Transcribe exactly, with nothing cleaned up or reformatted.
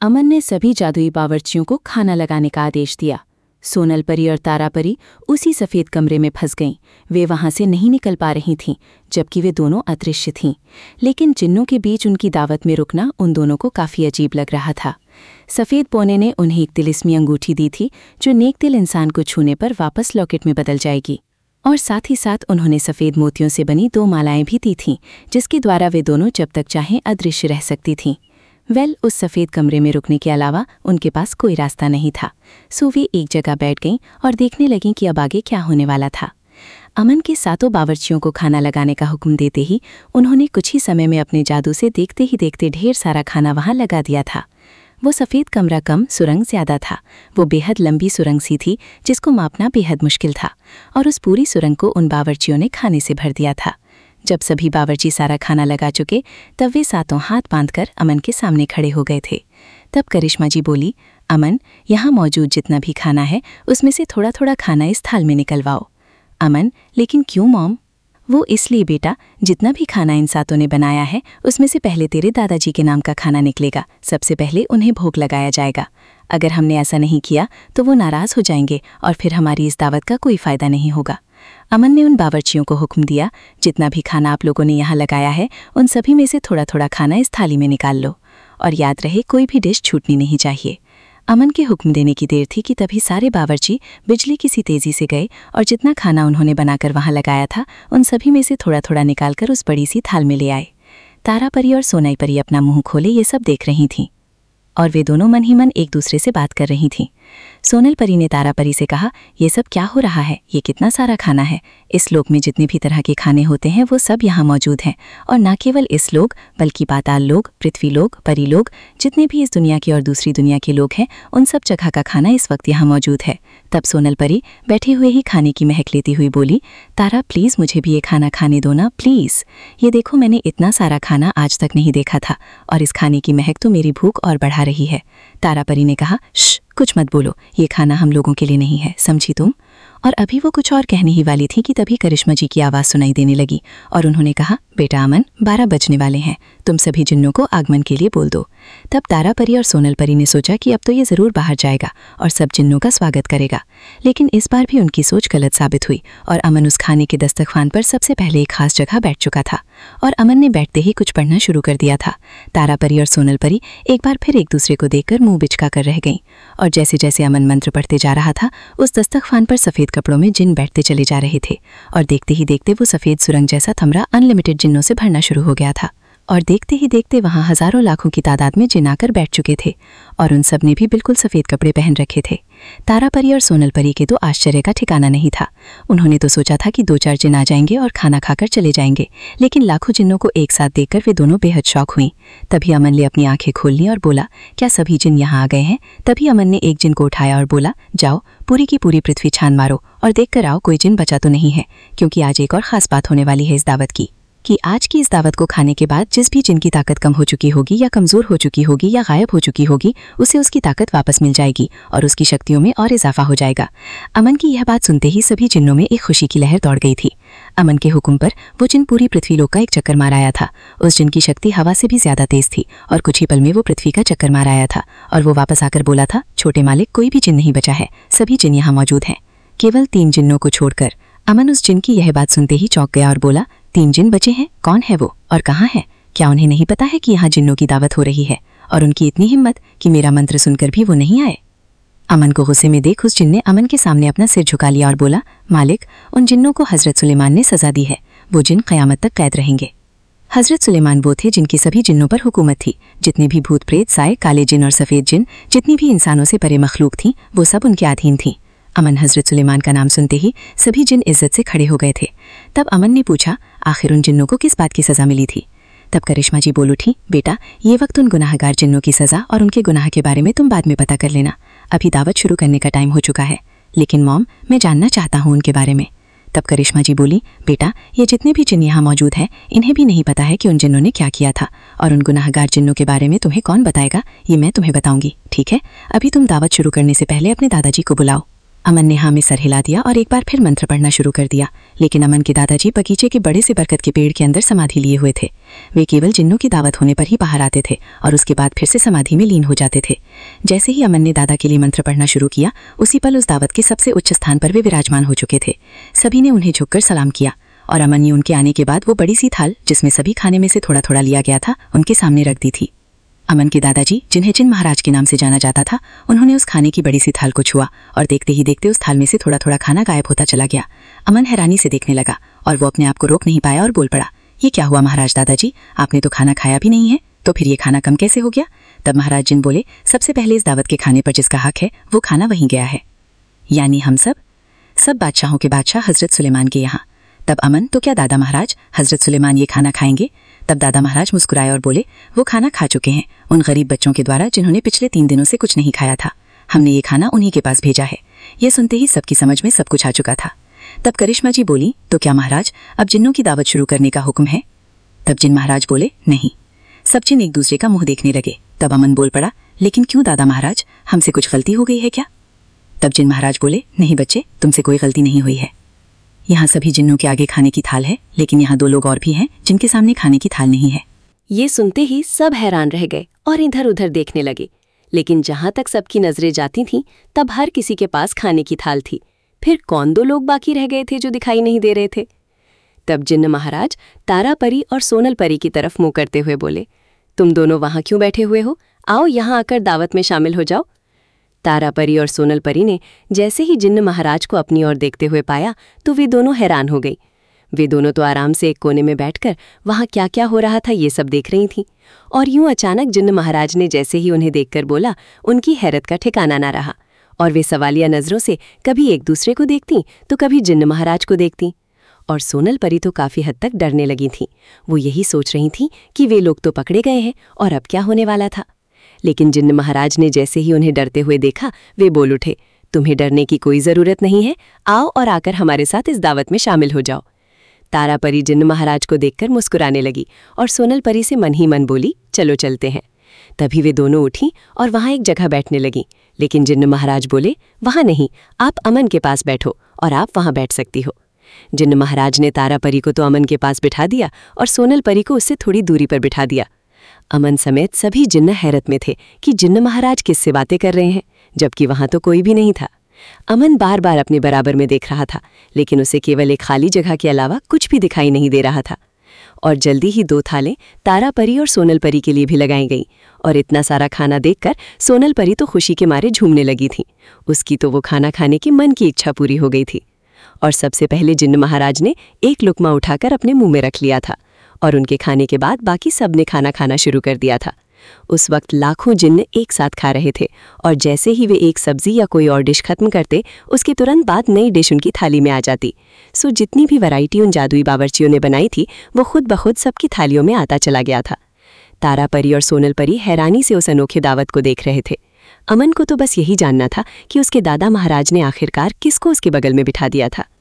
अमन ने सभी जादुई बावर्चियों को खाना लगाने का आदेश दिया। सोनल परी और तारा परी उसी सफ़ेद कमरे में फंस गईं। वे वहां से नहीं निकल पा रही थीं, जबकि वे दोनों अदृश्य थीं। लेकिन जिन्नों के बीच उनकी दावत में रुकना उन दोनों को काफ़ी अजीब लग रहा था। सफ़ेद पौने ने उन्हें एक तिलिस्मी अंगूठी दी थी, जो नेक दिल इंसान को छूने पर वापस लॉकेट में बदल जाएगी। और साथ ही साथ उन्होंने सफ़ेद मोतियों से बनी दो मालाएं भी दी थीं, जिसके द्वारा वे दोनों जब तक चाहें अदृश्य रह सकती थीं। वेल, उस सफ़ेद कमरे में रुकने के अलावा उनके पास कोई रास्ता नहीं था, सो वे एक जगह बैठ गईं और देखने लगीं कि अब आगे क्या होने वाला था। अमन के सातों बावर्चियों को खाना लगाने का हुक्म देते ही उन्होंने कुछ ही समय में अपने जादू से देखते ही देखते ढेर सारा खाना वहां लगा दिया था। वो सफ़ेद कमरा कम, सुरंग ज़्यादा था। वो बेहद लंबी सुरंग सी थी, जिसको मापना बेहद मुश्किल था, और उस पूरी सुरंग को उन बावर्चियों ने खाने से भर दिया था। जब सभी बावर्ची सारा खाना लगा चुके, तब वे सातों हाथ बांधकर अमन के सामने खड़े हो गए थे। तब करिश्मा जी बोली, अमन, यहाँ मौजूद जितना भी खाना है उसमें से थोड़ा थोड़ा खाना इस थाल में निकलवाओ। अमन, लेकिन क्यों मॉम? वो इसलिए बेटा, जितना भी खाना इन सातों ने बनाया है उसमें से पहले तेरे दादाजी के नाम का खाना निकलेगा। सबसे पहले उन्हें भोग लगाया जाएगा। अगर हमने ऐसा नहीं किया तो वो नाराज़ हो जाएंगे और फिर हमारी इस दावत का कोई फ़ायदा नहीं होगा। अमन ने उन बावर्चियों को हुक्म दिया, जितना भी खाना आप लोगों ने यहाँ लगाया है उन सभी में से थोड़ा थोड़ा खाना इस थाली में निकाल लो, और याद रहे कोई भी डिश छूटनी नहीं चाहिए। अमन के हुक्म देने की देर थी कि तभी सारे बावर्ची बिजली की सी तेज़ी से गए और जितना खाना उन्होंने बनाकर वहाँ लगाया था उन सभी में से थोड़ा थोड़ा निकालकर उस बड़ी सी थाल में ले आए। तारा परी और सोनाई परी अपना मुंह खोले ये सब देख रही थीं, और वे दोनों मन ही मन एक दूसरे से बात कर रही थीं। सोनल परी ने तारा परी से कहा, ये सब क्या हो रहा है? ये कितना सारा खाना है। इस लोक में जितने भी तरह के खाने होते हैं वो सब यहाँ मौजूद हैं, और न केवल इस लोक बल्कि पाताल लोक, पृथ्वी लोक, परी लोक, जितने भी इस दुनिया के और दूसरी दुनिया के लोग हैं उन सब जगह का खाना इस वक्त यहाँ मौजूद है। तब सोनल परी बैठे हुए ही खाने की महक लेती हुई बोली, तारा प्लीज़ मुझे भी ये खाना खाने दो ना, प्लीज़। ये देखो, मैंने इतना सारा खाना आज तक नहीं देखा था, और इस खाने की महक तो मेरी भूख और बढ़ा रही है। तारा परी ने कहा, श्श, कुछ मत बोलो, ये खाना हम लोगों के लिए नहीं है, समझी तुम? और अभी वो कुछ और कहने ही वाली थी कि तभी करिश्मा जी की आवाज़ सुनाई देने लगी, और उन्होंने कहा, बेटा अमन, बारह बजने वाले हैं, तुम सभी जिन्नों को आगमन के लिए बोल दो। तब तारा परी और सोनल परी ने सोचा कि अब तो ये ज़रूर बाहर जाएगा और सब जिन्नों का स्वागत करेगा, लेकिन इस बार भी उनकी सोच गलत साबित हुई, और अमन उस खाने के दस्तरखान पर सबसे पहले एक खास जगह बैठ चुका था, और अमन ने बैठते ही कुछ पढ़ना शुरू कर दिया था। तारा परी और सोनल परी एक बार फिर एक दूसरे को देखकर मुंह बिचका कर रह गईं, और जैसे जैसे अमन मंत्र पढ़ते जा रहा था उस दस्तरखान पर सफ़ेद कपड़ों में जिन बैठते चले जा रहे थे, और देखते ही देखते वो सफ़ेद सुरंग जैसा कमरा अनलिमिटेड जिन्नों से भरना शुरू हो गया था, और देखते ही देखते वहाँ हज़ारों लाखों की तादाद में जिन आकर बैठ चुके थे, और उन सब ने भी बिल्कुल सफ़ेद कपड़े पहन रखे थे। तारा परी और सोनल परी के तो आश्चर्य का ठिकाना नहीं था। उन्होंने तो सोचा था कि दो चार जिन आ जाएंगे और खाना खाकर चले जाएंगे, लेकिन लाखों जिन्नों को एक साथ देखकर वे दोनों बेहद शौक हुईं। तभी अमन ने अपनी आंखें खोल लीं और बोला, क्या सभी जिन यहाँ आ गए हैं? तभी अमन ने एक जिन को उठाया और बोला, जाओ पूरी की पूरी पृथ्वी छान मारो और देख कर आओ कोई जिन बचा तो नहीं है, क्योंकि आज एक और ख़ास बात होने वाली है इस दावत की, कि आज की इस दावत को खाने के बाद जिस भी जिन की ताकत कम हो चुकी होगी या कमज़ोर हो चुकी होगी या गायब हो चुकी होगी, उसे उसकी ताकत वापस मिल जाएगी और उसकी शक्तियों में और इजाफा हो जाएगा। अमन की यह बात सुनते ही सभी जिन्नों में एक खुशी की लहर दौड़ गई थी। अमन के हुक्म पर वो जिन पूरी पृथ्वी लोक का एक चक्कर मार आया था। उस जिन की शक्ति हवा से भी ज़्यादा तेज़ थी, और कुछ ही पल में वो पृथ्वी का चक्कर मार आया था, और वो वापस आकर बोला था, छोटे मालिक, कोई भी जिन नहीं बचा है, सभी जिन यहाँ मौजूद हैं, केवल तीन जिन्नों को छोड़कर। अमन उस जिन की यह बात सुनते ही चौंक गया और बोला, तीन जिन बचे हैं? कौन है वो और कहाँ है? क्या उन्हें नहीं पता है कि यहाँ जिन्नों की दावत हो रही है? और उनकी इतनी हिम्मत कि मेरा मंत्र सुनकर भी वो नहीं आए। अमन को गुस्से में देख उस जिन ने अमन के सामने अपना सिर झुका लिया और बोला, मालिक, उन जिन्नों को हज़रत सुलेमान ने सज़ा दी है, वो जिन क़यामत तक कैद रहेंगे। हज़रत सुलेमान वो थे जिनकी सभी जिन्नों पर हुकूमत थी। जितने भी भूत प्रेत, साए, काले जिन और सफ़ेद जिन, जितनी भी इंसानों से परे मखलूक थीं, वो सब उनके अधीन थीं। अमन हज़रत सुलेमान का नाम सुनते ही सभी जिन इज्जत से खड़े हो गए थे। तब अमन ने पूछा, आखिर उन जिन्नों को किस बात की सज़ा मिली थी? तब करिश्मा जी बोल उठी, बेटा, ये वक्त उन गुनाहगार जिन्नों की सज़ा और उनके गुनाह के बारे में तुम बाद में पता कर लेना, अभी दावत शुरू करने का टाइम हो चुका है। लेकिन मॉम, मैं जानना चाहता हूँ उनके बारे में। तब करिश्मा जी बोली, बेटा, ये जितने भी जिन यहाँ मौजूद हैं इन्हें भी नहीं पता है कि उन जिन्नों ने क्या किया था, और उन गुनाहगार जिन्नों के बारे में तुम्हें कौन बताएगा, ये मैं तुम्हें बताऊंगी, ठीक है? अभी तुम दावत शुरू करने से पहले अपने दादाजी को बुलाओ। अमन ने हाँ में सर हिला दिया और एक बार फिर मंत्र पढ़ना शुरू कर दिया। लेकिन अमन के दादाजी बगीचे के बड़े से बरगद के पेड़ के अंदर समाधि लिए हुए थे। वे केवल जिन्नों की दावत होने पर ही बाहर आते थे और उसके बाद फिर से समाधि में लीन हो जाते थे। जैसे ही अमन ने दादा के लिए मंत्र पढ़ना शुरू किया, उसी पल उस दावत के सबसे उच्च स्थान पर वे विराजमान हो चुके थे। सभी ने उन्हें झुककर सलाम किया और अमन ने उनके आने के बाद वो बड़ी सी थाल, जिसमें सभी खाने में से थोड़ा थोड़ा लिया गया था, उनके सामने रख दी थी। अमन के दादाजी, जिन्हें जिन महाराज के नाम से जाना जाता था, उन्होंने उस खाने की बड़ी सी थाल को छुआ और देखते ही देखते उस थाल में से थोड़ा थोड़ा खाना गायब होता चला गया। अमन हैरानी से देखने लगा और वो अपने आप को रोक नहीं पाया और बोल पड़ा, ये क्या हुआ महाराज दादाजी, आपने तो खाना खाया भी नहीं है, तो फिर ये खाना कम कैसे हो गया? तब महाराज जिन बोले, सबसे पहले इस दावत के खाने पर जिसका हक है वो खाना वहीं गया है, यानी हम सब सब बादशाहों के बादशाह हजरत सुलेमान के यहाँ। तब अमन, तो क्या दादा महाराज हजरत सुलेमान ये खाना खाएंगे? तब दादा महाराज मुस्कुराए और बोले, वो खाना खा चुके हैं, उन गरीब बच्चों के द्वारा जिन्होंने पिछले तीन दिनों से कुछ नहीं खाया था। हमने ये खाना उन्हीं के पास भेजा है। यह सुनते ही सबकी समझ में सब कुछ आ चुका था। तब करिश्मा जी बोली, तो क्या महाराज अब जिन्नों की दावत शुरू करने का हुक्म है? तब जिन महाराज बोले, नहीं। सब जिन एक दूसरे का मुंह देखने लगे। तब अमन बोल पड़ा, लेकिन क्यों दादा महाराज, हमसे कुछ गलती हो गई है क्या? तब जिन महाराज बोले, नहीं बच्चे, तुमसे कोई गलती नहीं हुई है। यहाँ सभी जिन्नों के आगे खाने की थाल है, लेकिन यहाँ दो लोग और भी हैं जिनके सामने खाने की थाल नहीं है। ये सुनते ही सब हैरान रह गए और इधर उधर देखने लगे। लेकिन जहां तक सबकी नजरें जाती थीं, तब हर किसी के पास खाने की थाल थी। फिर कौन दो लोग बाकी रह गए थे जो दिखाई नहीं दे रहे थे? तब जिन्न महाराज तारा परी और सोनल परी की तरफ मुंह करते हुए बोले, तुम दोनों वहां क्यों बैठे हुए हो? आओ यहाँ आकर दावत में शामिल हो जाओ। तारा परी और सोनल परी ने जैसे ही जिन्न महाराज को अपनी ओर देखते हुए पाया, तो वे दोनों हैरान हो गई। वे दोनों तो आराम से एक कोने में बैठकर वहां क्या क्या हो रहा था ये सब देख रही थीं। और यूं अचानक जिन्न महाराज ने जैसे ही उन्हें देखकर बोला, उनकी हैरत का ठिकाना ना रहा और वे सवालिया नजरों से कभी एक दूसरे को देखती तो कभी जिन्न महाराज को देखती। और सोनल परी तो काफी हद तक डरने लगी थीं। वो यही सोच रही थीं कि वे लोग तो पकड़े गए हैं और अब क्या होने वाला था। लेकिन जिन्न महाराज ने जैसे ही उन्हें डरते हुए देखा, वे बोल उठे, तुम्हें डरने की कोई जरूरत नहीं है, आओ और आकर हमारे साथ इस दावत में शामिल हो जाओ। तारा परी जिन्न महाराज को देखकर मुस्कुराने लगी और सोनल परी से मन ही मन बोली, चलो चलते हैं। तभी वे दोनों उठी और वहां एक जगह बैठने लगी। लेकिन जिन्न महाराज बोले, वहां नहीं, आप अमन के पास बैठो और आप वहां बैठ सकती हो। जिन्न महाराज ने तारा परी को तो अमन के पास बिठा दिया और सोनल परी को उससे थोड़ी दूरी पर बिठा दिया। अमन समेत सभी जिन्न हैरत में थे कि जिन्न महाराज किससे बातें कर रहे हैं, जबकि वहां तो कोई भी नहीं था। अमन बार बार अपने बराबर में देख रहा था, लेकिन उसे केवल एक खाली जगह के अलावा कुछ भी दिखाई नहीं दे रहा था। और जल्दी ही दो थालें तारा परी और सोनल परी के लिए भी लगाई गईं। और इतना सारा खाना देखकर सोनल परी तो खुशी के मारे झूमने लगी थी। उसकी तो वो खाना खाने की मन की इच्छा पूरी हो गई थी। और सबसे पहले जिन्न महाराज ने एक लुकमा उठाकर अपने मुंह में रख लिया था और उनके खाने के बाद बाकी सब ने खाना खाना शुरू कर दिया था। उस वक्त लाखों जिन्न एक साथ खा रहे थे और जैसे ही वे एक सब्जी या कोई और डिश खत्म करते, उसके तुरंत बाद नई डिश उनकी थाली में आ जाती। सो जितनी भी वैरायटी उन जादुई बावर्चियों ने बनाई थी, वो खुद ब खुद सबकी थालियों में आता चला गया था। तारा परी और सोनल परी हैरानी से उस अनोखे दावत को देख रहे थे। अमन को तो बस यही जानना था कि उसके दादा महाराज ने आखिरकार किसको उसके बगल में बिठा दिया था।